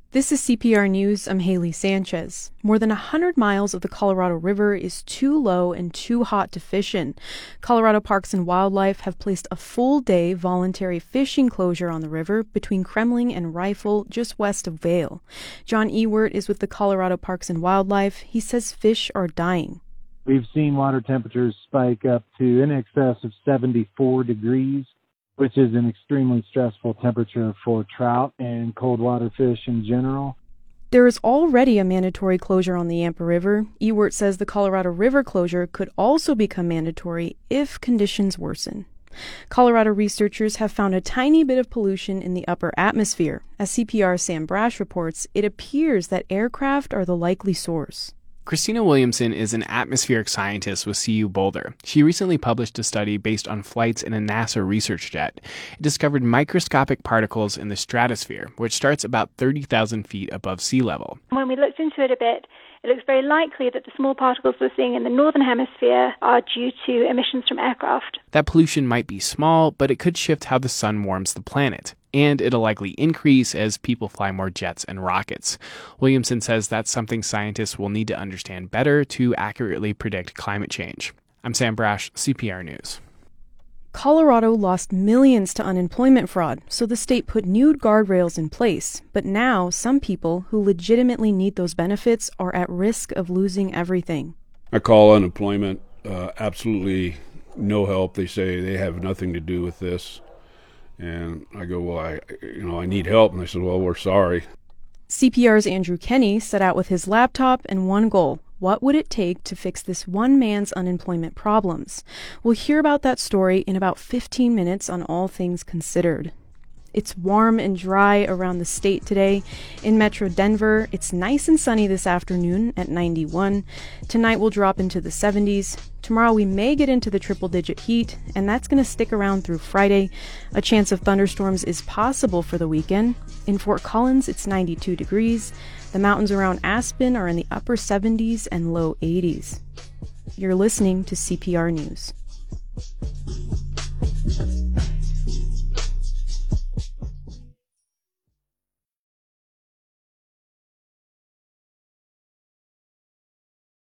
This is CPR News. I'm Haley Sanchez. More than 100 miles of the Colorado River is too low and too hot to fish in. Colorado Parks and Wildlife have placed a full-day voluntary fishing closure on the river between Kremling and Rifle, just west of Vail. John Ewert is with the Colorado Parks and Wildlife. He says fish are dying. We've seen water temperatures spike up to in excess of 74 degrees, which is an extremely stressful temperature for trout and cold water fish in general. There is already a mandatory closure on the Yampa River. Ewert says the Colorado River closure could also become mandatory if conditions worsen. Colorado researchers have found a tiny bit of pollution in the upper atmosphere. As CPR's Sam Brash reports, it appears that aircraft are the likely source. Christina Williamson is an atmospheric scientist with CU Boulder. She recently published a study based on flights in a NASA research jet. It discovered microscopic particles in the stratosphere, which starts about 30,000 feet above sea level. When we looked into it a bit, it looks very likely that the small particles we're seeing in the northern hemisphere are due to emissions from aircraft. That pollution might be small, but it could shift how the sun warms the planet. And it'll likely increase as people fly more jets and rockets. Williamson says that's something scientists will need to understand better to accurately predict climate change. I'm Sam Brash, CPR News. Colorado lost millions to unemployment fraud, so the state put new guardrails in place. But now some people who legitimately need those benefits are at risk of losing everything. I call unemployment absolutely no help. They say they have nothing to do with this. And I go, well, I need help. And they said, well, we're sorry. CPR's Andrew Kenny set out with his laptop and one goal. What would it take to fix this one man's unemployment problems? We'll hear about that story in about 15 minutes on All Things Considered. It's warm and dry around the state today. In Metro Denver, it's nice and sunny this afternoon at 91. Tonight we'll drop into the 70s. Tomorrow we may get into the triple-digit heat, and that's going to stick around through Friday. A chance of thunderstorms is possible for the weekend. In Fort Collins, it's 92 degrees. The mountains around Aspen are in the upper 70s and low 80s. You're listening to CPR News.